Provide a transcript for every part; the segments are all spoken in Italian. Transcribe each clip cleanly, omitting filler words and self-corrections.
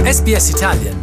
SBS Italian.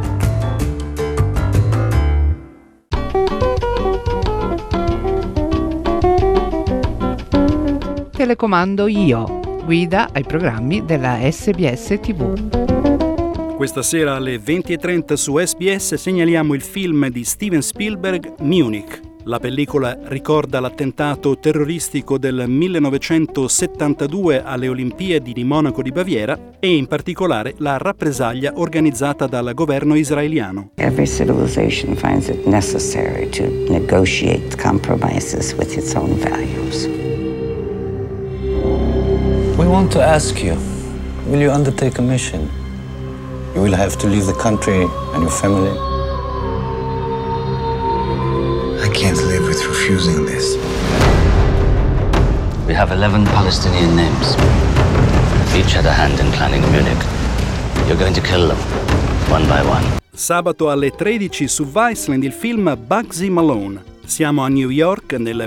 Telecomando io, guida ai programmi della SBS TV. Questa sera alle 20:30 su SBS segnaliamo il film di Steven Spielberg, Munich. La pellicola ricorda l'attentato terroristico del 1972 alle Olimpiadi di Monaco di Baviera e in particolare la rappresaglia organizzata dal governo israeliano. Every civilization finds it necessary to negotiate compromises with its own values. We want to ask you, will you undertake a mission? You will have to leave the country and your family. I can't live with refusing this. We have 11 Palestinian names. Each had a hand in planning Munich. You're going to kill them, one by one. Sabato alle 13 su Viceland il film Bugsy Malone. Siamo a New York nel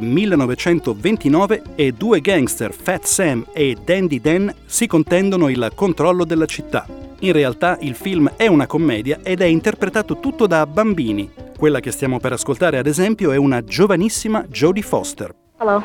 1929 e due gangster, Fat Sam e Dandy Dan, si contendono il controllo della città. In realtà il film è una commedia ed è interpretato tutto da bambini. Quella che stiamo per ascoltare, ad esempio, è una giovanissima Jodie Foster. Hello.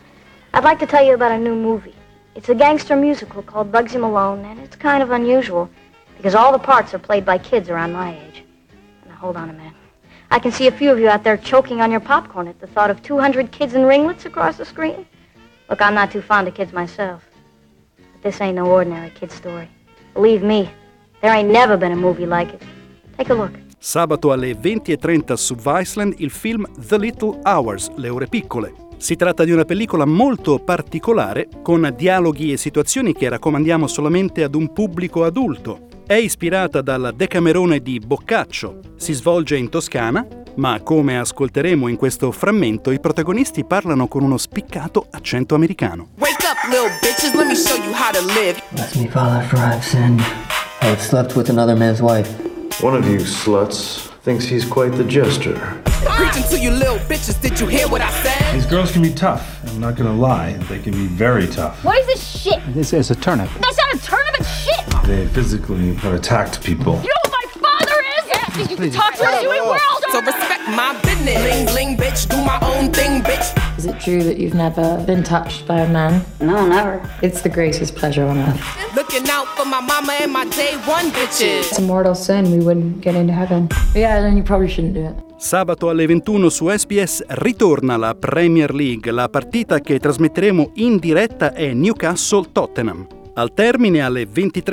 I'd like to tell you about a new movie. It's a gangster musical called Bugsy Malone, and it's kind of unusual because all the parts are played by kids around my age. Now, hold on a minute. I can see a few of you out there choking on your popcorn at the thought of 200 kids in ringlets across the screen. Look, I'm not too fond of kids myself, but this ain't no ordinary kid story. Believe me, there ain't never been a movie like it. Take a look. Sabato alle 20:30 su Viceland il film The Little Hours, Le ore piccole. Si tratta di una pellicola molto particolare, con dialoghi e situazioni che raccomandiamo solamente ad un pubblico adulto. È ispirata dal Decamerone di Boccaccio, si svolge in Toscana, ma come ascolteremo in questo frammento, i protagonisti parlano con uno spiccato accento americano. Wake up, little bitches, let me show you how to live. Bless me, Father, for I've sinned. I have slept with another man's wife. One of you sluts thinks he's quite the jester. Preaching to you little bitches, did you hear what I said? These girls can be tough, I'm not gonna lie, they can be very tough. What is this shit? This is a turnip. That's not a turnip, it's shit! They physically have attacked people. You know who my father is? Yeah, you can talk to us, you ain't world! So respect my business. Bling, bling, bitch, do my own thing, bitch. Is it true that you've never been touched by a man? No, never. It's the greatest pleasure on earth. Looking out for my mama and my day one bitches. It's a mortal sin, we wouldn't get into heaven. Yeah, then you probably shouldn't do it. Sabato alle 21 su SBS ritorna la Premier League. La partita che trasmetteremo in diretta è Newcastle-Tottenham. Al termine alle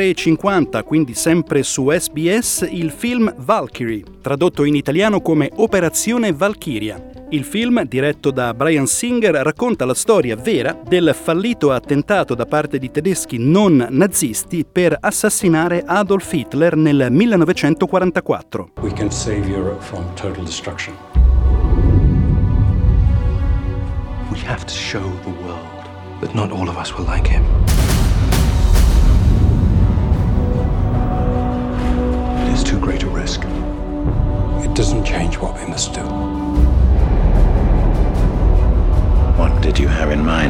23:50, quindi sempre su SBS, il film Valkyrie, tradotto in italiano come Operazione Valchiria. Il film, diretto da Bryan Singer, racconta la storia vera del fallito attentato da parte di tedeschi non nazisti per assassinare Adolf Hitler nel 1944. We can save Europe from total destruction. We have to show the world that not all of us will like him. It is too great a risk. It doesn't change what we must do. What did you have in mind?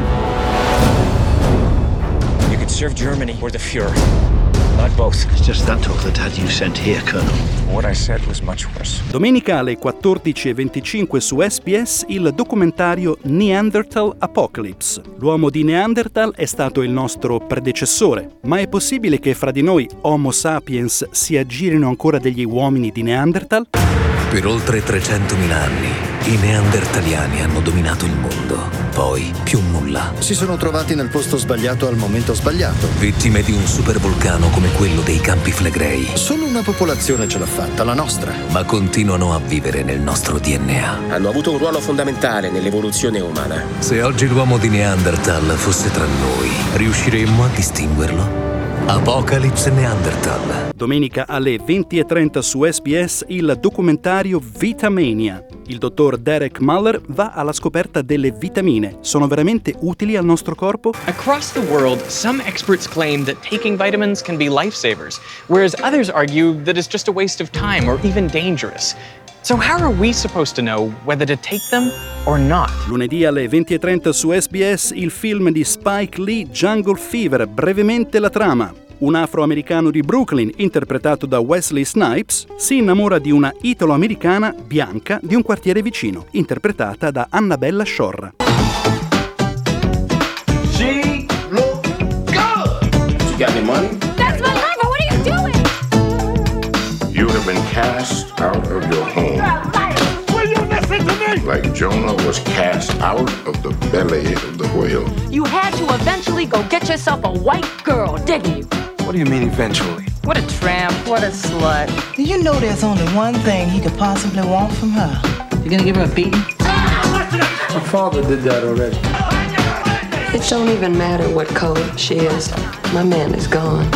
You could serve Germany or the Fuhrer. Not both. It's just that talk that had you sent here, Colonel. What I said was much worse. Domenica alle 14:25 su SBS il documentario Neanderthal Apocalypse. L'uomo di Neanderthal è stato il nostro predecessore, ma è possibile che fra di noi Homo sapiens si aggirino ancora degli uomini di Neanderthal? Per oltre 300.000 anni i neandertaliani hanno dominato il mondo. Poi, più nulla. Si sono trovati nel posto sbagliato al momento sbagliato. Vittime di un supervulcano come quello dei Campi Flegrei. Solo una popolazione ce l'ha fatta, la nostra. Ma continuano a vivere nel nostro DNA. Hanno avuto un ruolo fondamentale nell'evoluzione umana. Se oggi l'uomo di Neanderthal fosse tra noi, riusciremmo a distinguerlo? Apocalypse Neanderthal. Domenica alle 20:30 su SBS il documentario Vitamania. Il dottor Derek Muller va alla scoperta delle vitamine. Sono veramente utili al nostro corpo? Across the world, some experts claim that taking vitamins can be lifesavers, whereas others argue that it's just a waste of time or even dangerous. So how are we supposed to know whether to take them or not? Lunedì alle 20:30 su SBS il film di Spike Lee Jungle Fever, brevemente la trama. Un afroamericano di Brooklyn, interpretato da Wesley Snipes, si innamora di una italo-americana bianca di un quartiere vicino, interpretata da Annabella Sciorra. She look good. You got any money? That's my lover. What are you doing? You have been cast out of your home. Will you listen to me? Like Jonah was cast out of the belly of the whale. You had to eventually go get yourself a white girl, didn't you? What do you mean eventually? What a tramp, what a slut. Do you know there's only one thing he could possibly want from her? You gonna give her a beating? My father did that already. It don't even matter what color she is. My man is gone.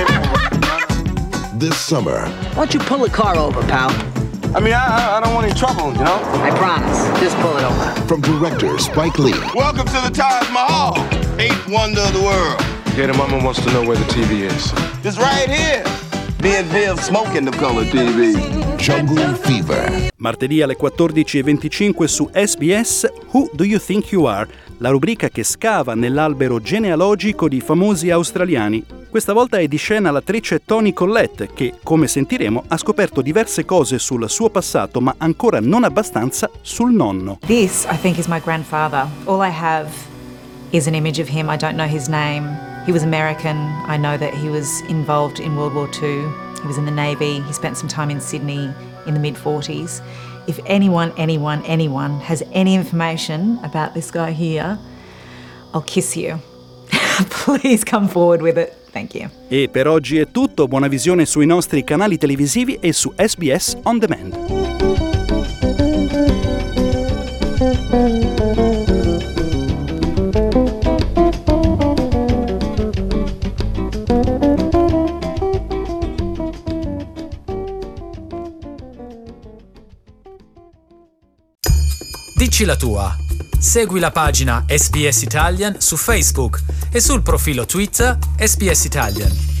This summer. Why don't you pull the car over, pal? I mean, I don't want any trouble, you know? I promise. Just pull it over. From director Spike Lee. Welcome to the Taj Mahal, eighth wonder of the world. Yeah, the mama wants to know where the TV is. It's right here. Me and Viv smoking the color TV. Jungle Fever. Martedì alle 14:25 su SBS Who Do You Think You Are? La rubrica che scava nell'albero genealogico di famosi australiani. Questa volta è di scena l'attrice Toni Collette che, come sentiremo, ha scoperto diverse cose sul suo passato ma ancora non abbastanza sul nonno. This, I think, is my grandfather. All I have is an image of him. I don't know his name. He was American. I know that he was involved in World War II. He was in the Navy. He spent some time in Sydney in the mid-40s. If anyone has any information about this guy here, I'll kiss you. Please come forward with it. Thank you. E per oggi è tutto. Buona visione sui nostri canali televisivi e su SBS On Demand. Dici la tua. Segui la pagina SBS Italian su Facebook e sul profilo Twitter SBS Italian.